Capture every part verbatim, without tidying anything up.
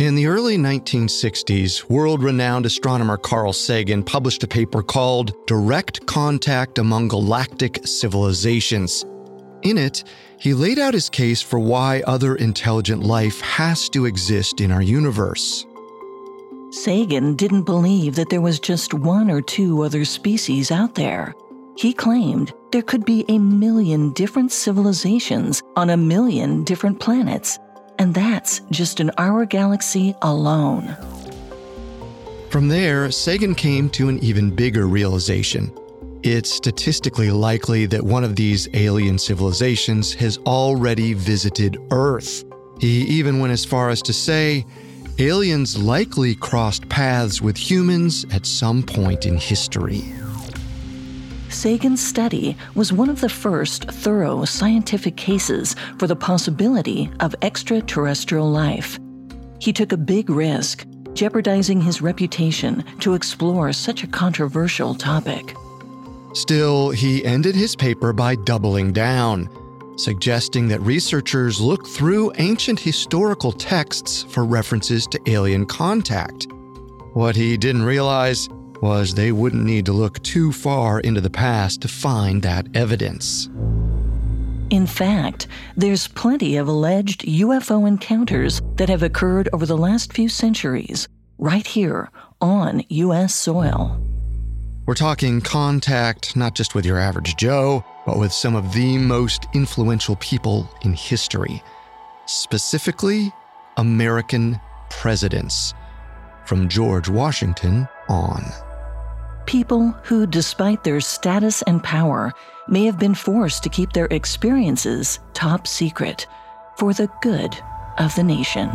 In the early nineteen sixties, world-renowned astronomer Carl Sagan published a paper called Direct Contact Among Galactic Civilizations. In it, he laid out his case for why other intelligent life has to exist in our universe. Sagan didn't believe that there was just one or two other species out there. He claimed there could be a million different civilizations on a million different planets, and that's just in our galaxy alone. From there, Sagan came to an even bigger realization. It's statistically likely that one of these alien civilizations has already visited Earth. He even went as far as to say, aliens likely crossed paths with humans at some point in history. Sagan's study was one of the first thorough scientific cases for the possibility of extraterrestrial life. He took a big risk, jeopardizing his reputation to explore such a controversial topic. Still, he ended his paper by doubling down, suggesting that researchers look through ancient historical texts for references to alien contact. What he didn't realize was they wouldn't need to look too far into the past to find that evidence. In fact, there's plenty of alleged U F O encounters that have occurred over the last few centuries, right here on U S soil. We're talking contact not just with your average Joe, but with some of the most influential people in history, specifically American presidents, from George Washington on. People who, despite their status and power, may have been forced to keep their experiences top secret for the good of the nation.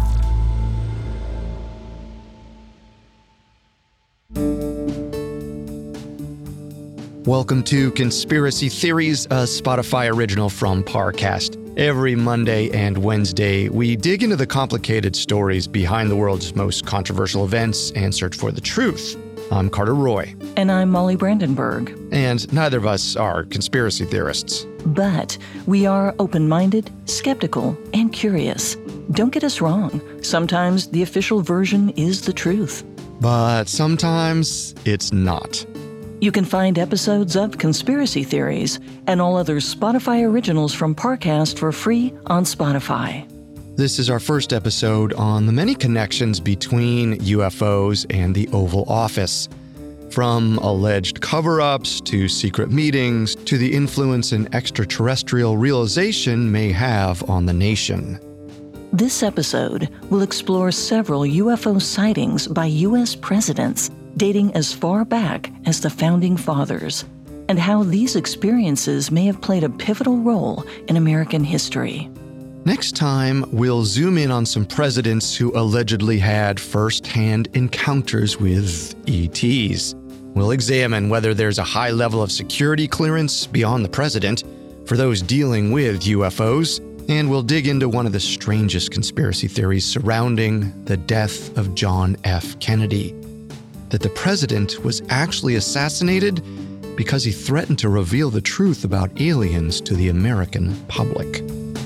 Welcome to Conspiracy Theories, a Spotify original from Parcast. Every Monday and Wednesday, we dig into the complicated stories behind the world's most controversial events and search for the truth. I'm Carter Roy. And I'm Molly Brandenburg. And neither of us are conspiracy theorists. But we are open-minded, skeptical, and curious. Don't get us wrong. Sometimes the official version is the truth. But sometimes it's not. You can find episodes of Conspiracy Theories and all other Spotify originals from Parcast for free on Spotify. This is our first episode on the many connections between U F Os and the Oval Office. From alleged cover-ups to secret meetings to the influence an extraterrestrial realization may have on the nation. This episode will explore several U F O sightings by U S presidents dating as far back as the Founding Fathers, and how these experiences may have played a pivotal role in American history. Next time, we'll zoom in on some presidents who allegedly had first-hand encounters with E Ts. We'll examine whether there's a high level of security clearance beyond the president for those dealing with U F Os, and we'll dig into one of the strangest conspiracy theories surrounding the death of John F. Kennedy. That the president was actually assassinated because he threatened to reveal the truth about aliens to the American public.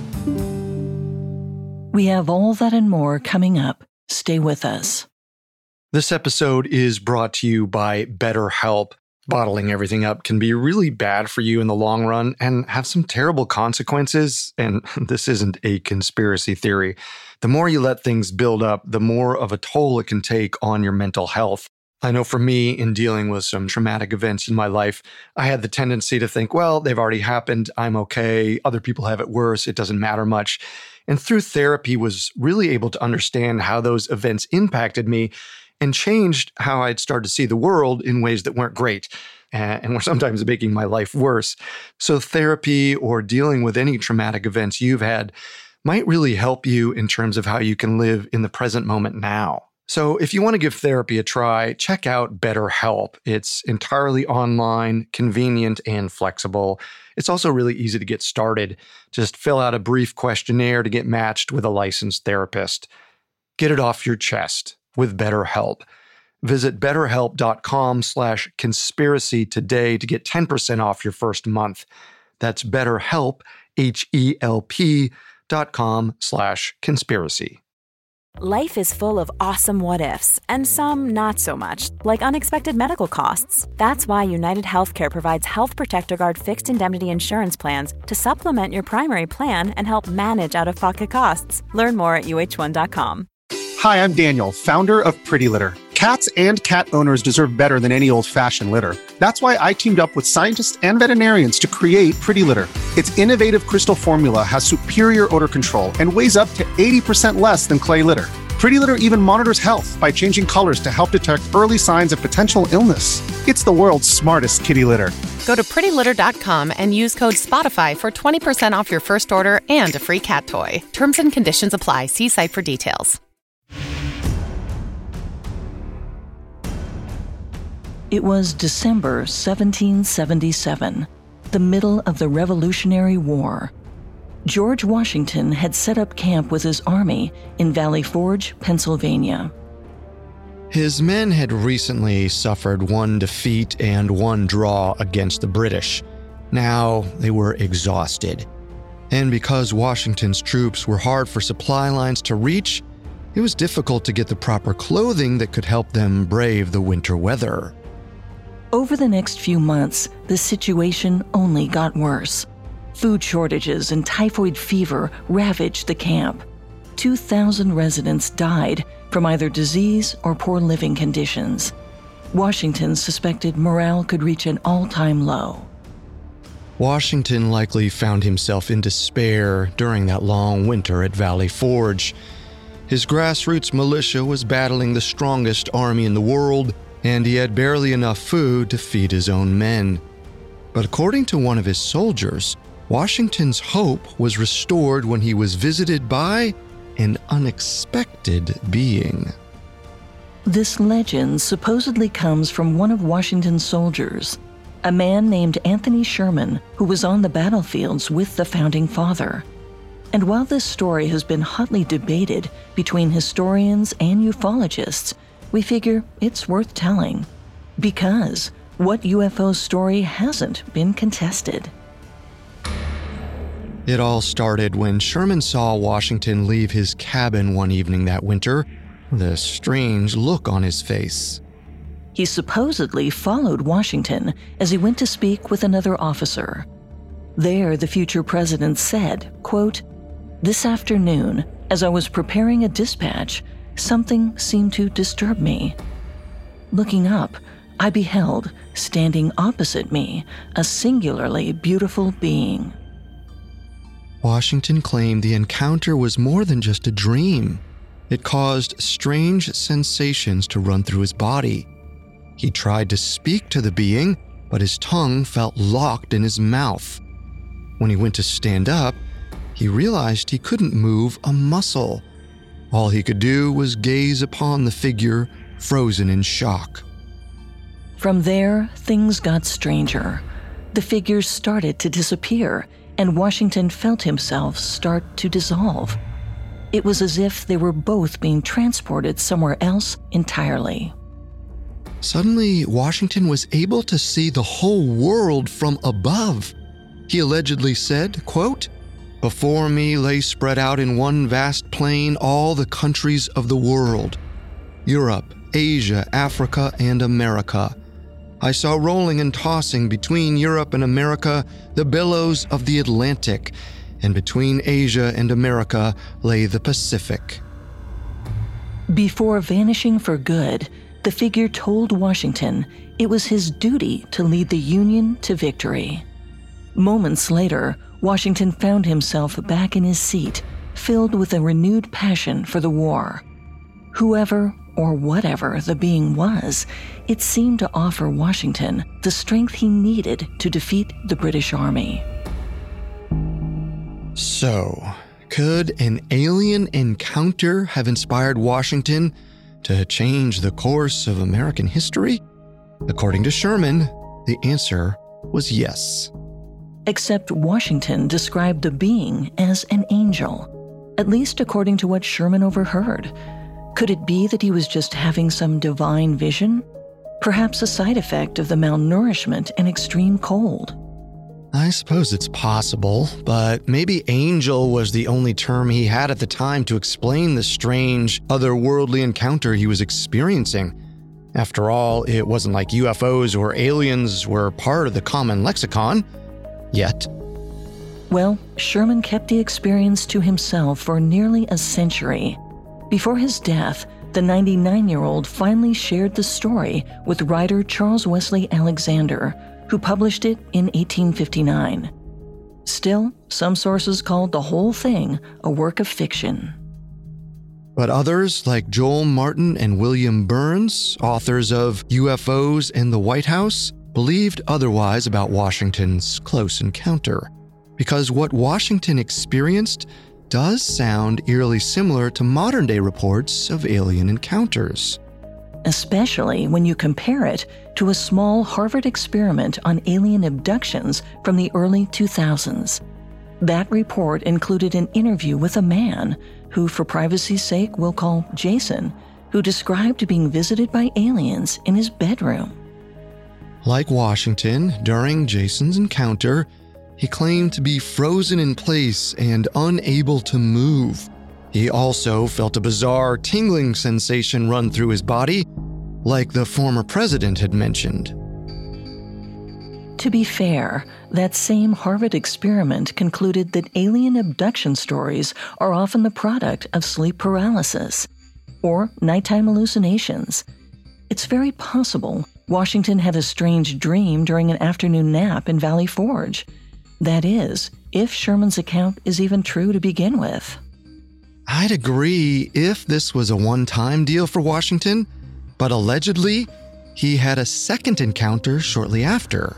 We have all that and more coming up. Stay with us. This episode is brought to you by BetterHelp. Bottling everything up can be really bad for you in the long run and have some terrible consequences. And this isn't a conspiracy theory. The more you let things build up, the more of a toll it can take on your mental health. I know for me, in dealing with some traumatic events in my life, I had the tendency to think, well, they've already happened. I'm okay. Other people have it worse. It doesn't matter much. And through therapy, was really able to understand how those events impacted me and changed how I'd started to see the world in ways that weren't great and were sometimes making my life worse. So therapy or dealing with any traumatic events you've had might really help you in terms of how you can live in the present moment now. So if you want to give therapy a try, check out BetterHelp. It's entirely online, convenient, and flexible. It's also really easy to get started. Just fill out a brief questionnaire to get matched with a licensed therapist. Get it off your chest with BetterHelp. Visit betterhelp.com slash conspiracy today to get ten percent off your first month. That's BetterHelp, H E L P dot com slash conspiracy. Life is full of awesome what-ifs, and some not so much, like unexpected medical costs. That's why United Healthcare provides Health Protector Guard fixed indemnity insurance plans to supplement your primary plan and help manage out-of-pocket costs. Learn more at U H one dot com. Hi, I'm Daniel, founder of Pretty Litter. Cats and cat owners deserve better than any old-fashioned litter. That's why I teamed up with scientists and veterinarians to create Pretty Litter. Its innovative crystal formula has superior odor control and weighs up to eighty percent less than clay litter. Pretty Litter even monitors health by changing colors to help detect early signs of potential illness. It's the world's smartest kitty litter. Go to pretty litter dot com and use code SPOTIFY for twenty percent off your first order and a free cat toy. Terms and conditions apply. See site for details. It was December seventeen seventy-seven, the middle of the Revolutionary War. George Washington had set up camp with his army in Valley Forge, Pennsylvania. His men had recently suffered one defeat and one draw against the British. Now they were exhausted. And because Washington's troops were hard for supply lines to reach, it was difficult to get the proper clothing that could help them brave the winter weather. Over the next few months, the situation only got worse. Food shortages and typhoid fever ravaged the camp. two thousand residents died from either disease or poor living conditions. Washington suspected morale could reach an all-time low. Washington likely found himself in despair during that long winter at Valley Forge. His grassroots militia was battling the strongest army in the world, and he had barely enough food to feed his own men. But according to one of his soldiers, Washington's hope was restored when he was visited by an unexpected being. This legend supposedly comes from one of Washington's soldiers, a man named Anthony Sherman, who was on the battlefields with the Founding Father. And while this story has been hotly debated between historians and ufologists, we figure it's worth telling. Because what U F O story hasn't been contested? It all started when Sherman saw Washington leave his cabin one evening that winter with a strange look on his face. He supposedly followed Washington as he went to speak with another officer. There, the future president said, quote, "This afternoon, as I was preparing a dispatch, something seemed to disturb me. Looking up, I beheld, standing opposite me, a singularly beautiful being." Washington claimed the encounter was more than just a dream. It caused strange sensations to run through his body. He tried to speak to the being, but his tongue felt locked in his mouth. When he went to stand up, he realized he couldn't move a muscle. All he could do was gaze upon the figure, frozen in shock. From there, things got stranger. The figures started to disappear, and Washington felt himself start to dissolve. It was as if they were both being transported somewhere else entirely. Suddenly, Washington was able to see the whole world from above. He allegedly said, quote, "Before me lay spread out in one vast plain all the countries of the world, Europe, Asia, Africa, and America. I saw rolling and tossing between Europe and America the billows of the Atlantic, and between Asia and America lay the Pacific." Before vanishing for good, the figure told Washington it was his duty to lead the Union to victory. Moments later, Washington found himself back in his seat, filled with a renewed passion for the war. Whoever or whatever the being was, it seemed to offer Washington the strength he needed to defeat the British Army. So, could an alien encounter have inspired Washington to change the course of American history? According to Sherman, the answer was yes. Except Washington described the being as an angel, at least according to what Sherman overheard. Could it be that he was just having some divine vision? Perhaps a side effect of the malnourishment and extreme cold? I suppose it's possible, but maybe angel was the only term he had at the time to explain the strange, otherworldly encounter he was experiencing. After all, it wasn't like U F Os or aliens were part of the common lexicon. Yet. Well, Sherman kept the experience to himself for nearly a century. Before his death, the ninety-nine-year-old finally shared the story with writer Charles Wesley Alexander, who published it in eighteen fifty-nine. Still, some sources called the whole thing a work of fiction. But others, like Joel Martin and William Burns, authors of U F Os and the White House, believed otherwise about Washington's close encounter, because what Washington experienced does sound eerily similar to modern-day reports of alien encounters. Especially when you compare it to a small Harvard experiment on alien abductions from the early two thousands. That report included an interview with a man who, for privacy's sake, we'll call Jason, who described being visited by aliens in his bedroom. Like Washington, during Jason's encounter, he claimed to be frozen in place and unable to move. He also felt a bizarre tingling sensation run through his body, like the former president had mentioned. To be fair, that same Harvard experiment concluded that alien abduction stories are often the product of sleep paralysis or nighttime hallucinations. It's very possible Washington had a strange dream during an afternoon nap in Valley Forge. That is, if Sherman's account is even true to begin with. I'd agree if this was a one-time deal for Washington, but allegedly, he had a second encounter shortly after.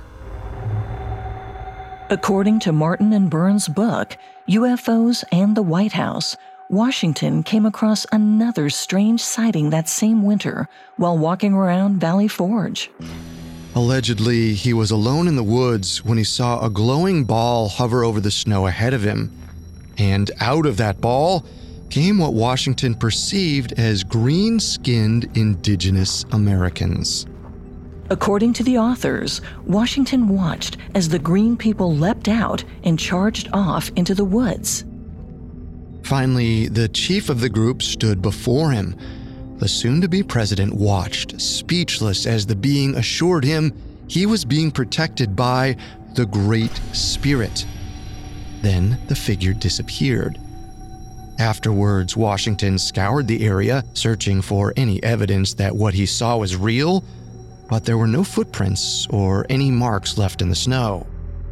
According to Martin and Burns' book, U F Os and the White House, Washington came across another strange sighting that same winter while walking around Valley Forge. Allegedly, he was alone in the woods when he saw a glowing ball hover over the snow ahead of him. And out of that ball came what Washington perceived as green-skinned indigenous Americans. According to the authors, Washington watched as the green people leapt out and charged off into the woods. Finally, the chief of the group stood before him. The soon-to-be president watched, speechless, as the being assured him he was being protected by the Great Spirit. Then the figure disappeared. Afterwards, Washington scoured the area, searching for any evidence that what he saw was real, but there were no footprints or any marks left in the snow.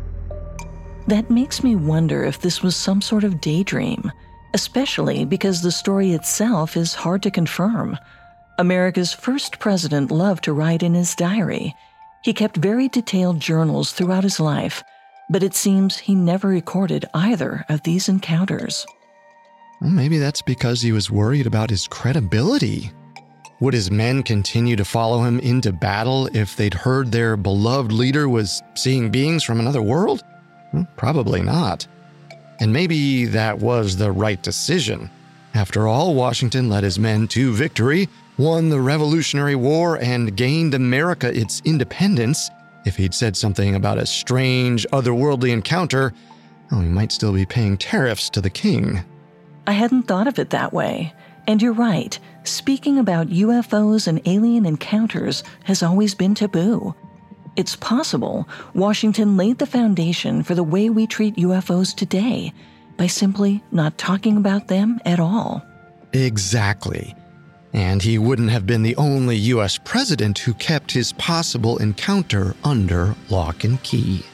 That makes me wonder if this was some sort of daydream, especially because the story itself is hard to confirm. America's first president loved to write in his diary. He kept very detailed journals throughout his life, but it seems he never recorded either of these encounters. Well, maybe that's because he was worried about his credibility. Would his men continue to follow him into battle if they'd heard their beloved leader was seeing beings from another world? Well, probably not. And maybe that was the right decision. After all, Washington led his men to victory, won the Revolutionary War, and gained America its independence. If he'd said something about a strange, otherworldly encounter, oh, he might still be paying tariffs to the king. I hadn't thought of it that way. And you're right, speaking about U F Os and alien encounters has always been taboo. It's possible Washington laid the foundation for the way we treat U F Os today by simply not talking about them at all. Exactly. And he wouldn't have been the only U S president who kept his possible encounter under lock and key.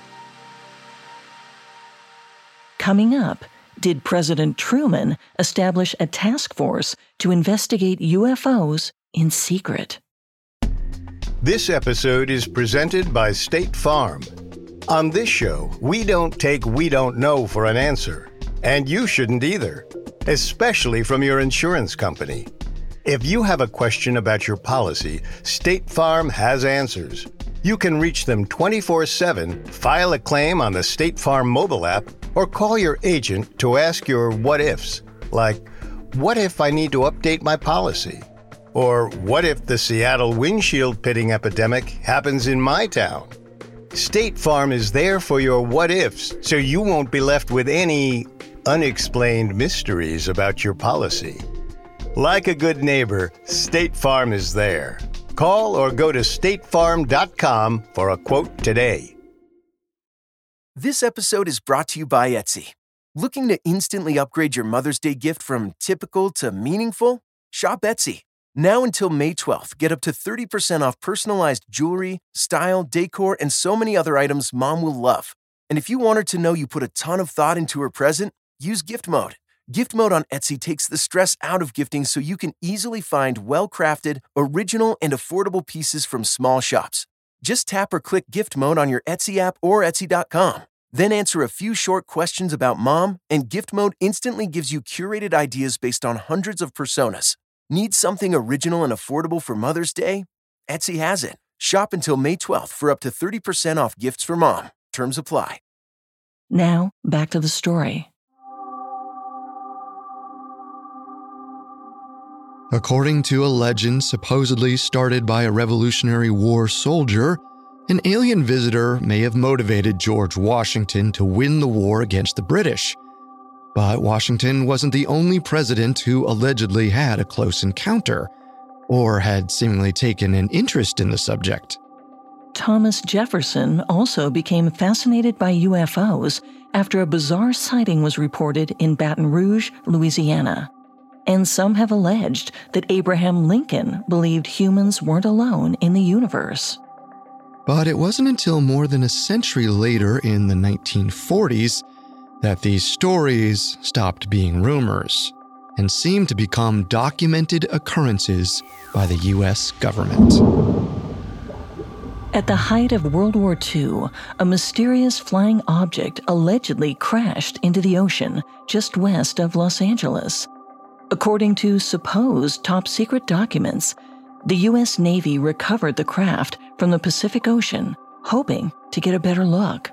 Coming up, did President Truman establish a task force to investigate U F Os in secret? This episode is presented by State Farm. On this show, we don't take "we don't know" for an answer. And you shouldn't either, especially from your insurance company. If you have a question about your policy, State Farm has answers. You can reach them twenty-four seven, file a claim on the State Farm mobile app, or call your agent to ask your what-ifs, like, what if I need to update my policy? Or what if the Seattle windshield pitting epidemic happens in my town? State Farm is there for your what-ifs, so you won't be left with any unexplained mysteries about your policy. Like a good neighbor, State Farm is there. Call or go to state farm dot com for a quote today. This episode is brought to you by Etsy. Looking to instantly upgrade your Mother's Day gift from typical to meaningful? Shop Etsy. Now until May twelfth, get up to thirty percent off personalized jewelry, style, decor, and so many other items Mom will love. And if you want her to know you put a ton of thought into her present, use Gift Mode. Gift Mode on Etsy takes the stress out of gifting so you can easily find well-crafted, original, and affordable pieces from small shops. Just tap or click Gift Mode on your Etsy app or Etsy dot com. Then answer a few short questions about Mom, and Gift Mode instantly gives you curated ideas based on hundreds of personas. Need something original and affordable for Mother's Day? Etsy has it. Shop until May twelfth for up to thirty percent off gifts for Mom. Terms apply. Now, back to the story. According to a legend supposedly started by a Revolutionary War soldier, an alien visitor may have motivated George Washington to win the war against the British. But Washington wasn't the only president who allegedly had a close encounter, or had seemingly taken an interest in the subject. Thomas Jefferson also became fascinated by U F Os after a bizarre sighting was reported in Baton Rouge, Louisiana. And some have alleged that Abraham Lincoln believed humans weren't alone in the universe. But it wasn't until more than a century later in the nineteen forties that these stories stopped being rumors and seemed to become documented occurrences by the U S government. At the height of World War Two, a mysterious flying object allegedly crashed into the ocean just west of Los Angeles. According to supposed top-secret documents, the U S Navy recovered the craft from the Pacific Ocean, hoping to get a better look.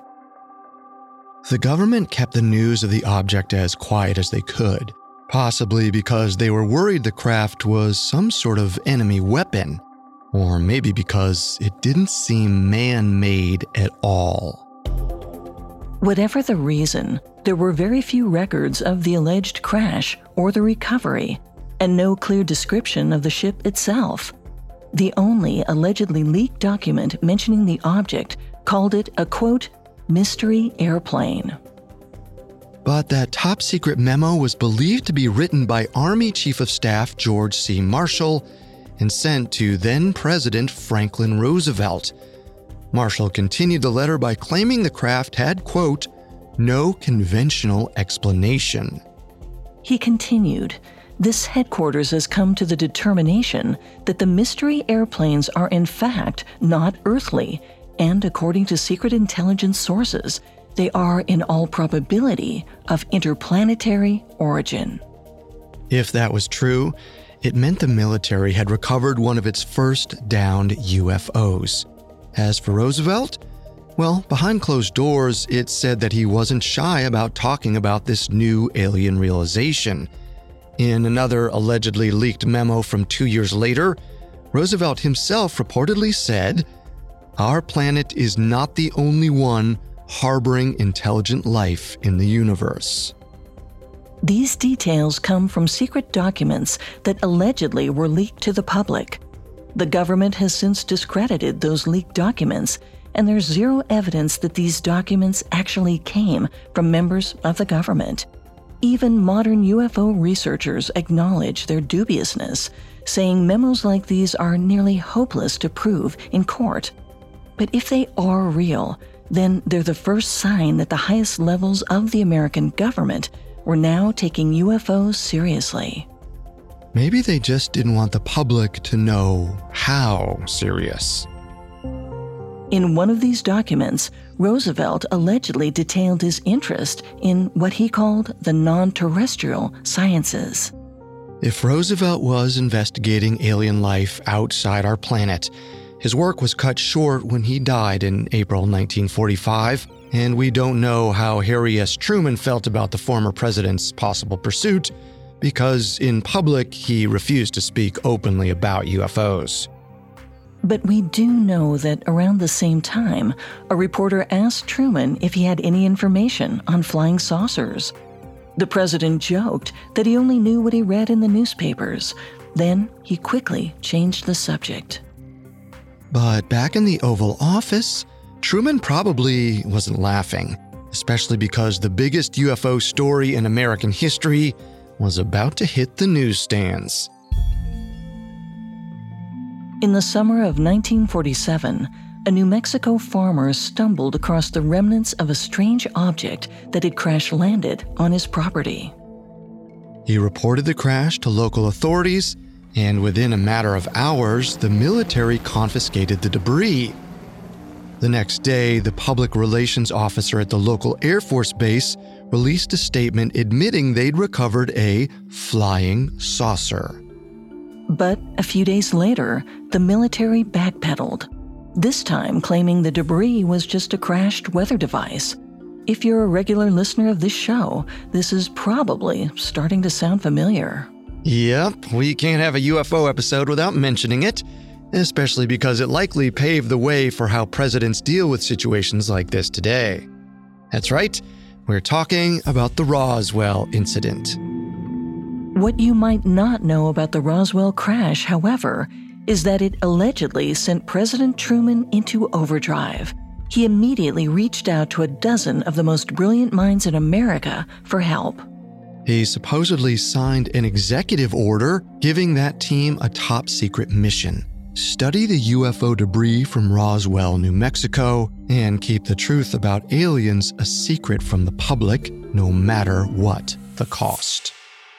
The government kept the news of the object as quiet as they could, possibly because they were worried the craft was some sort of enemy weapon, or maybe because it didn't seem man-made at all. Whatever the reason, there were very few records of the alleged crash or the recovery, and no clear description of the ship itself. The only allegedly leaked document mentioning the object called it a, quote, mystery airplane. But that top-secret memo was believed to be written by Army Chief of Staff George C. Marshall and sent to then-President Franklin Roosevelt. Marshall continued the letter by claiming the craft had, quote, no conventional explanation. He continued, this headquarters has come to the determination that the mystery airplanes are in fact not earthly, and according to secret intelligence sources, they are in all probability of interplanetary origin. If that was true, it meant the military had recovered one of its first downed U F Os. As for Roosevelt, well, behind closed doors, it said that he wasn't shy about talking about this new alien realization. In another allegedly leaked memo from two years later, Roosevelt himself reportedly said, our planet is not the only one harboring intelligent life in the universe. These details come from secret documents that allegedly were leaked to the public. The government has since discredited those leaked documents, and there's zero evidence that these documents actually came from members of the government. Even modern U F O researchers acknowledge their dubiousness, saying memos like these are nearly hopeless to prove in court. But if they are real, then they're the first sign that the highest levels of the American government were now taking U F Os seriously. Maybe they just didn't want the public to know how serious. In one of these documents, Roosevelt allegedly detailed his interest in what he called the non-terrestrial sciences. If Roosevelt was investigating alien life outside our planet, his work was cut short when he died in April nineteen forty-five, and we don't know how Harry S. Truman felt about the former president's possible pursuit, because in public he refused to speak openly about U F Os. But we do know that around the same time, a reporter asked Truman if he had any information on flying saucers. The president joked that he only knew what he read in the newspapers. Then he quickly changed the subject. But back in the Oval Office, Truman probably wasn't laughing, especially because the biggest U F O story in American history was about to hit the newsstands. In the summer of nineteen forty-seven, a New Mexico farmer stumbled across the remnants of a strange object that had crash-landed on his property. He reported the crash to local authorities, and within a matter of hours, the military confiscated the debris. The next day, the public relations officer at the local Air Force base released a statement admitting they'd recovered a flying saucer. But a few days later, the military backpedaled, this time claiming the debris was just a crashed weather device. If you're a regular listener of this show, this is probably starting to sound familiar. Yep, we can't have a U F O episode without mentioning it, especially because it likely paved the way for how presidents deal with situations like this today. That's right, we're talking about the Roswell incident. What you might not know about the Roswell crash, however, is that it allegedly sent President Truman into overdrive. He immediately reached out to a dozen of the most brilliant minds in America for help. He supposedly signed an executive order giving that team a top-secret mission: study the U F O debris from Roswell, New Mexico, and keep the truth about aliens a secret from the public, no matter what the cost.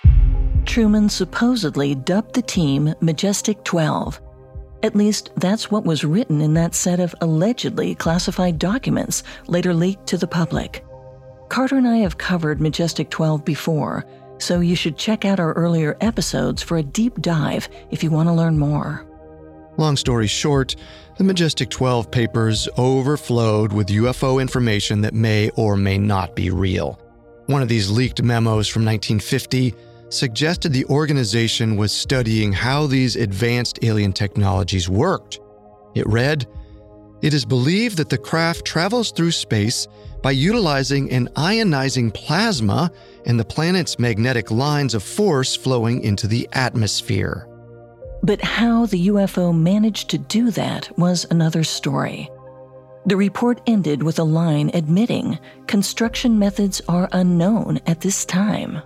Truman supposedly dubbed the team Majestic twelve. At least that's what was written in that set of allegedly classified documents later leaked to the public. Carter and I have covered Majestic twelve before, so you should check out our earlier episodes for a deep dive if you want to learn more. Long story short, the Majestic twelve papers overflowed with U F O information that may or may not be real. One of these leaked memos from nineteen fifty suggested the organization was studying how these advanced alien technologies worked. It read, "It is believed that the craft travels through space by utilizing an ionizing plasma and the planet's magnetic lines of force flowing into the atmosphere." But how the U F O managed to do that was another story. The report ended with a line admitting construction methods are unknown at this time.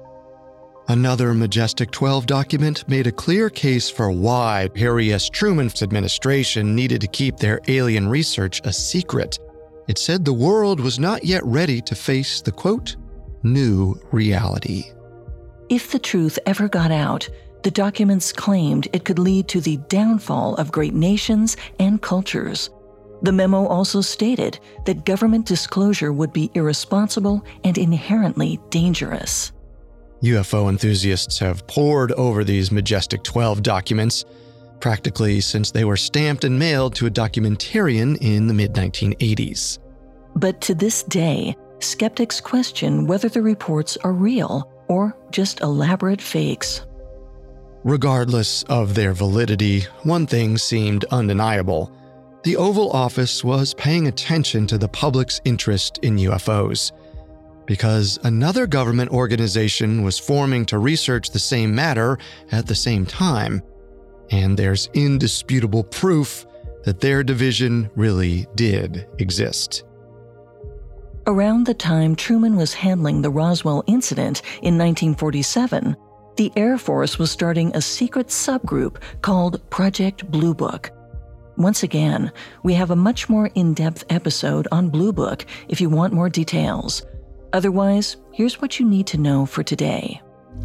Another Majestic twelve document made a clear case for why Harry S. Truman's administration needed to keep their alien research a secret. It said the world was not yet ready to face the, quote, new reality. If the truth ever got out, the documents claimed it could lead to the downfall of great nations and cultures. The memo also stated that government disclosure would be irresponsible and inherently dangerous. U F O enthusiasts have pored over these Majestic twelve documents, practically since they were stamped and mailed to a documentarian in the mid nineteen eighties. But to this day, skeptics question whether the reports are real or just elaborate fakes. Regardless of their validity, one thing seemed undeniable. The Oval Office was paying attention to the public's interest in U F Os, because another government organization was forming to research the same matter at the same time, and there's indisputable proof that their division really did exist. Around the time Truman was handling the Roswell incident in nineteen forty-seven, the Air Force was starting a secret subgroup called Project Blue Book. Once again, we have a much more in-depth episode on Blue Book if you want more details. Otherwise, here's what you need to know for today.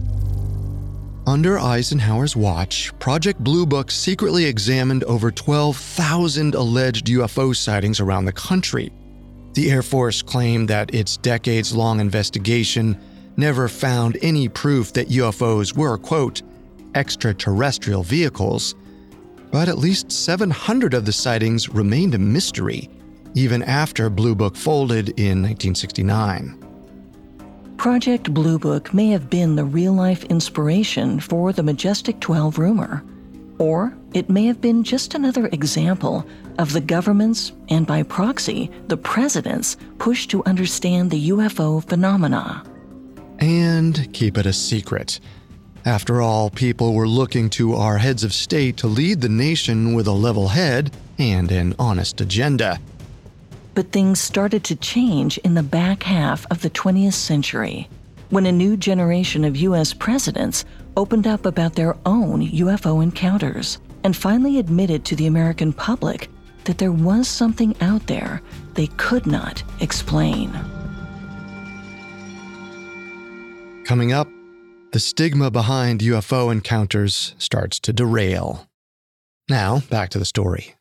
Under Eisenhower's watch, Project Blue Book secretly examined over twelve thousand alleged U F O sightings around the country. The Air Force claimed that its decades-long investigation never found any proof that U F Os were, quote, extraterrestrial vehicles, but at least seven hundred of the sightings remained a mystery, even after Blue Book folded in nineteen sixty-nine. Project Blue Book may have been the real-life inspiration for the Majestic twelve rumor. Or it may have been just another example of the government's, and by proxy, the president's, push to understand the U F O phenomena. And keep it a secret. After all, people were looking to our heads of state to lead the nation with a level head and an honest agenda. But things started to change in the back half of the twentieth century, when a new generation of U S presidents opened up about their own U F O encounters and finally admitted to the American public that there was something out there they could not explain. Coming up, the stigma behind U F O encounters starts to derail. Now, back to the story.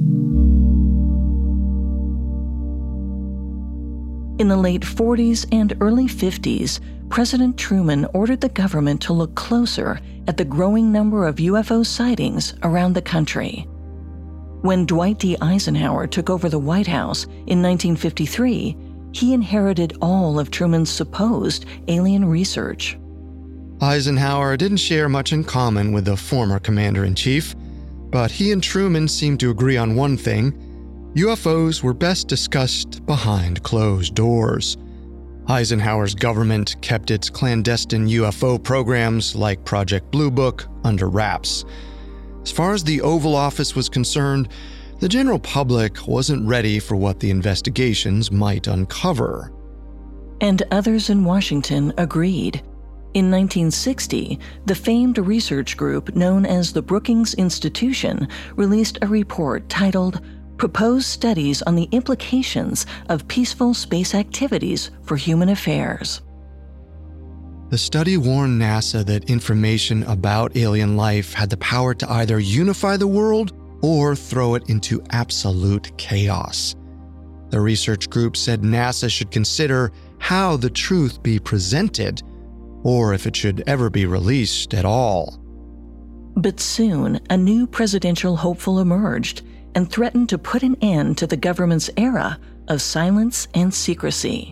In the late forties and early fifties, President Truman ordered the government to look closer at the growing number of U F O sightings around the country. When Dwight D. Eisenhower took over the White House in nineteen fifty-three, he inherited all of Truman's supposed alien research. Eisenhower didn't share much in common with the former commander-in-chief, but he and Truman seemed to agree on one thing: U F Os were best discussed behind closed doors. Eisenhower's government kept its clandestine U F O programs, like Project Blue Book, under wraps. As far as the Oval Office was concerned, the general public wasn't ready for what the investigations might uncover. And others in Washington agreed. In nineteen sixty, the famed research group known as the Brookings Institution released a report titled Proposed Studies on the Implications of Peaceful Space Activities for Human Affairs. The study warned NASA that information about alien life had the power to either unify the world or throw it into absolute chaos. The research group said NASA should consider how the truth be presented, or if it should ever be released at all. But soon, a new presidential hopeful emerged and threatened to put an end to the government's era of silence and secrecy.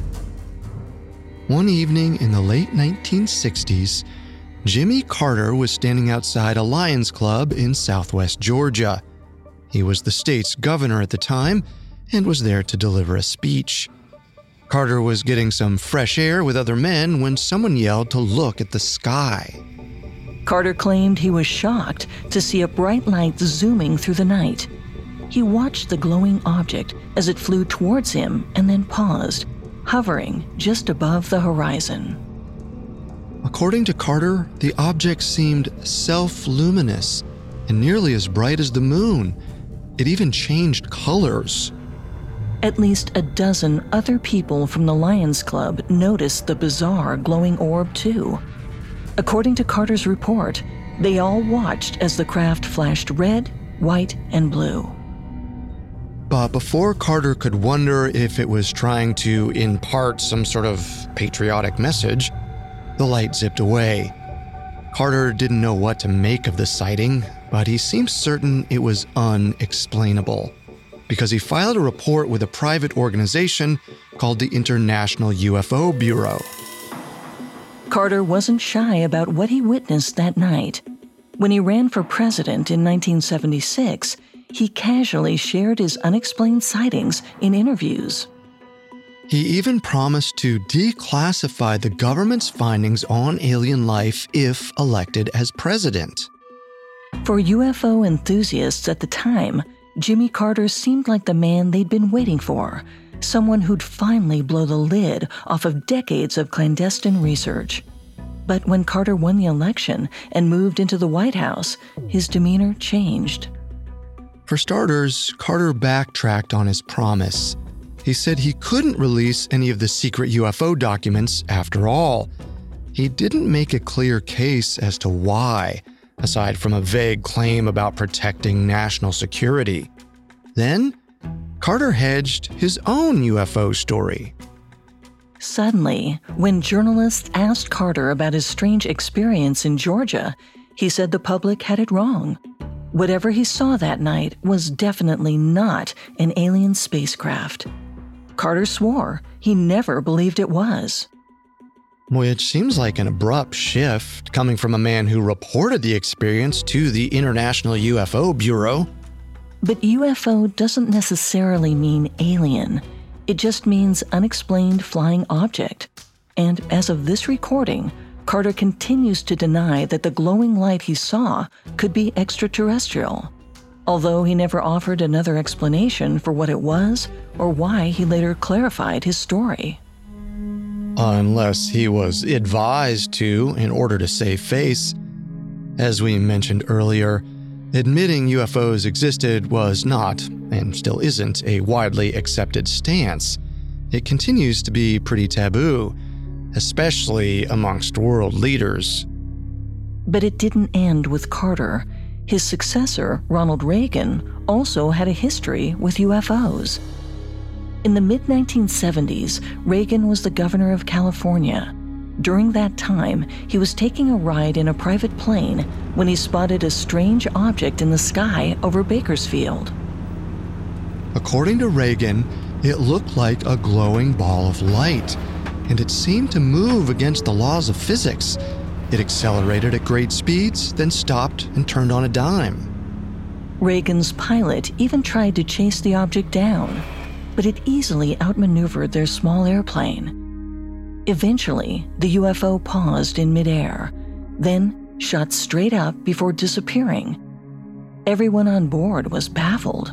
One evening in the late nineteen sixties, Jimmy Carter was standing outside a Lions Club in southwest Georgia. He was the state's governor at the time and was there to deliver a speech. Carter was getting some fresh air with other men when someone yelled to look at the sky. Carter claimed he was shocked to see a bright light zooming through the night. He watched the glowing object as it flew towards him and then paused, hovering just above the horizon. According to Carter, the object seemed self-luminous and nearly as bright as the moon. It even changed colors. At least a dozen other people from the Lions Club noticed the bizarre glowing orb too. According to Carter's report, they all watched as the craft flashed red, white, and blue. But before Carter could wonder if it was trying to impart some sort of patriotic message, the light zipped away. Carter didn't know what to make of the sighting, but he seemed certain it was unexplainable, because he filed a report with a private organization called the International U F O Bureau. Carter wasn't shy about what he witnessed that night. When he ran for president in nineteen seventy-six, he casually shared his unexplained sightings in interviews. He even promised to declassify the government's findings on alien life if elected as president. For U F O enthusiasts at the time, Jimmy Carter seemed like the man they'd been waiting for, someone who'd finally blow the lid off of decades of clandestine research. But when Carter won the election and moved into the White House, his demeanor changed. For starters, Carter backtracked on his promise. He said he couldn't release any of the secret U F O documents after all. He didn't make a clear case as to why, aside from a vague claim about protecting national security. Then, Carter hedged his own U F O story. Suddenly, when journalists asked Carter about his strange experience in Georgia, he said the public had it wrong. Whatever he saw that night was definitely not an alien spacecraft. Carter swore he never believed it was. which seems like an abrupt shift coming from a man who reported the experience to the International U F O Bureau. But U F O doesn't necessarily mean alien. It just means unexplained flying object. And as of this recording, Carter continues to deny that the glowing light he saw could be extraterrestrial, although he never offered another explanation for what it was or why he later clarified his story. Unless he was advised to in order to save face. As we mentioned earlier, admitting U F Os existed was not, and still isn't, a widely accepted stance. It continues to be pretty taboo, especially amongst world leaders. But it didn't end with Carter. His successor, Ronald Reagan, also had a history with U F Os. In the mid nineteen seventies, Reagan was the governor of California. During that time, he was taking a ride in a private plane when he spotted a strange object in the sky over Bakersfield. According to Reagan, it looked like a glowing ball of light, and it seemed to move against the laws of physics. It accelerated at great speeds, then stopped and turned on a dime. Reagan's pilot even tried to chase the object down, but it easily outmaneuvered their small airplane. Eventually, the U F O paused in midair, then shot straight up before disappearing. Everyone on board was baffled.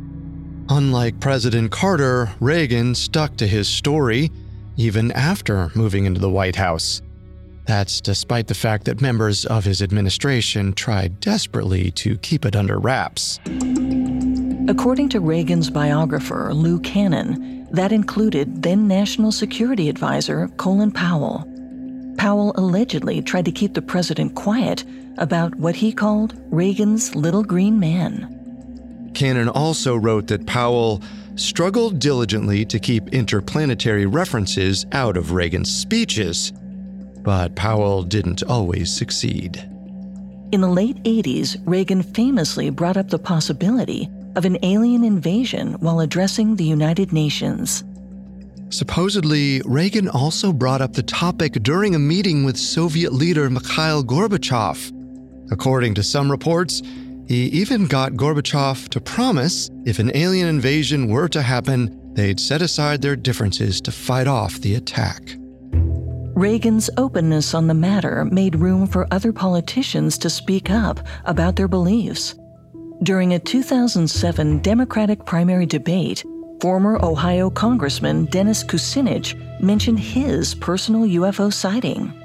Unlike President Carter, Reagan stuck to his story even after moving into the White House. That's despite the fact that members of his administration tried desperately to keep it under wraps. According to Reagan's biographer, Lou Cannon, that included then National Security Advisor Colin Powell. Powell allegedly tried to keep the president quiet about what he called Reagan's little green man. Cannon also wrote that Powell struggled diligently to keep interplanetary references out of Reagan's speeches, but Powell didn't always succeed. In the late eighties, Reagan famously brought up the possibility of an alien invasion while addressing the United Nations. Supposedly, Reagan also brought up the topic during a meeting with Soviet leader Mikhail Gorbachev. According to some reports, he even got Gorbachev to promise if an alien invasion were to happen, they'd set aside their differences to fight off the attack. Reagan's openness on the matter made room for other politicians to speak up about their beliefs. During a two thousand seven Democratic primary debate, former Ohio Congressman Dennis Kucinich mentioned his personal U F O sighting.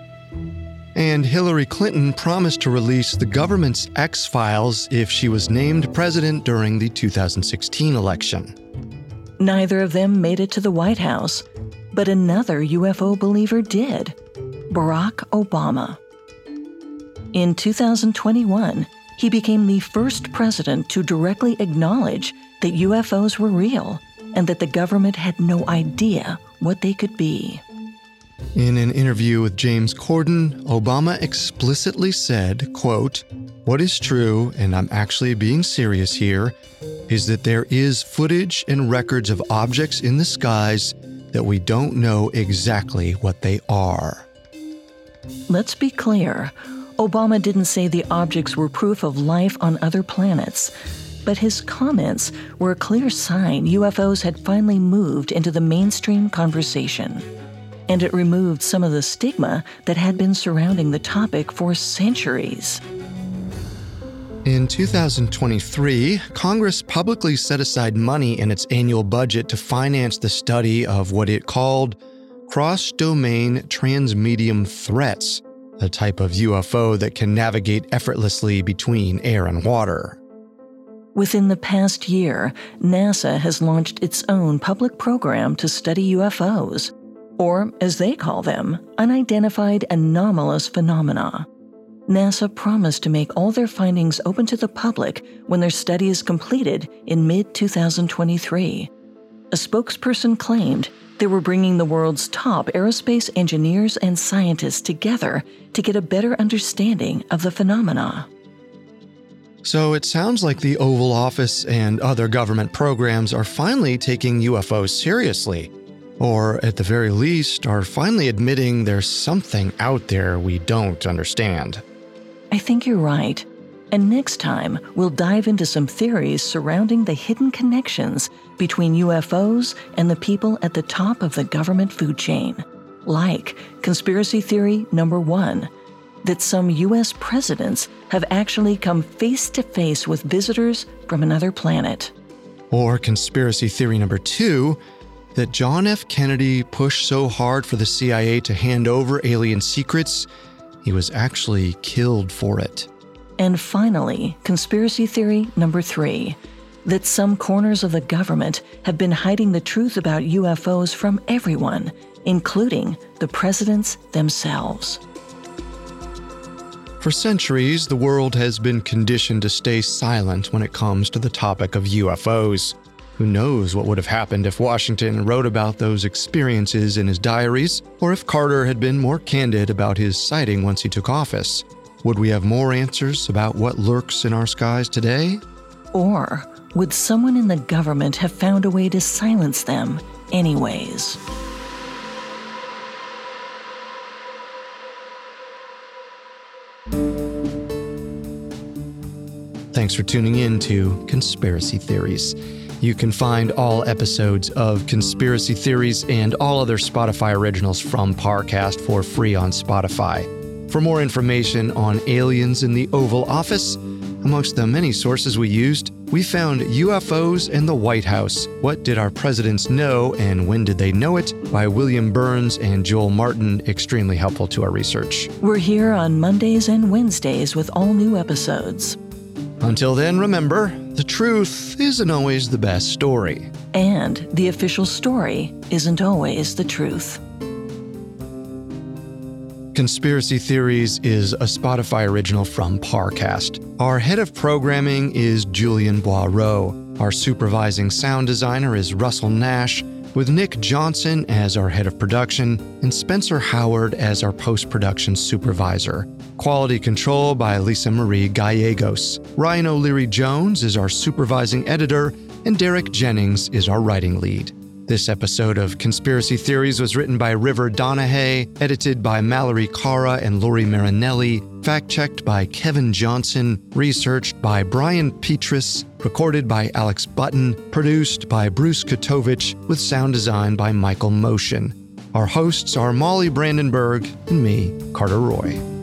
And Hillary Clinton promised to release the government's X-Files if she was named president during the two thousand sixteen election. Neither of them made it to the White House, but another U F O believer did, Barack Obama. In two thousand twenty-one, he became the first president to directly acknowledge that U F Os were real and that the government had no idea what they could be. In an interview with James Corden, Obama explicitly said, quote, "What is true, and I'm actually being serious here, is that there is footage and records of objects in the skies that we don't know exactly what they are." Let's be clear. Obama didn't say the objects were proof of life on other planets, but his comments were a clear sign U F Os had finally moved into the mainstream conversation. And it removed some of the stigma that had been surrounding the topic for centuries. In two thousand twenty-three, Congress publicly set aside money in its annual budget to finance the study of what it called cross-domain transmedium threats, a type of U F O that can navigate effortlessly between air and water. Within the past year, NASA has launched its own public program to study U F Os, or, as they call them, unidentified anomalous phenomena. NASA promised to make all their findings open to the public when their study is completed in mid twenty twenty-three. A spokesperson claimed they were bringing the world's top aerospace engineers and scientists together to get a better understanding of the phenomena. So it sounds like the Oval Office and other government programs are finally taking U F Os seriously. Or, at the very least, are finally admitting there's something out there we don't understand. I think you're right. And next time, we'll dive into some theories surrounding the hidden connections between U F Os and the people at the top of the government food chain. Like conspiracy theory number one, that some U S presidents have actually come face to face with visitors from another planet. Or conspiracy theory number two, that John F. Kennedy pushed so hard for the C I A to hand over alien secrets, he was actually killed for it. And finally, conspiracy theory number three, that some corners of the government have been hiding the truth about U F Os from everyone, including the presidents themselves. For centuries, the world has been conditioned to stay silent when it comes to the topic of U F Os. Who knows what would have happened if Washington wrote about those experiences in his diaries, or if Carter had been more candid about his sighting once he took office? Would we have more answers about what lurks in our skies today? Or would someone in the government have found a way to silence them anyways? Thanks for tuning in to Conspiracy Theories. You can find all episodes of Conspiracy Theories and all other Spotify originals from Parcast for free on Spotify. For more information on aliens in the Oval Office, amongst the many sources we used, we found U F Os and the White House. What did our presidents know and when did they know it? By William Burns and Joel Martin, extremely helpful to our research. We're here on Mondays and Wednesdays with all new episodes. Until then, remember, the truth isn't always the best story. And the official story isn't always the truth. Conspiracy Theories is a Spotify original from Parcast. Our head of programming is Julian Boireau. Our supervising sound designer is Russell Nash, with Nick Johnson as our head of production and Spencer Howard as our post-production supervisor. Quality control by Lisa Marie Gallegos. Ryan O'Leary-Jones is our supervising editor, and Derek Jennings is our writing lead. This episode of Conspiracy Theories was written by River Donahue, edited by Mallory Cara and Lori Marinelli, fact-checked by Kevin Johnson, researched by Brian Petrus, recorded by Alex Button, produced by Bruce Kotovich, with sound design by Michael Motion. Our hosts are Molly Brandenburg and me, Carter Roy.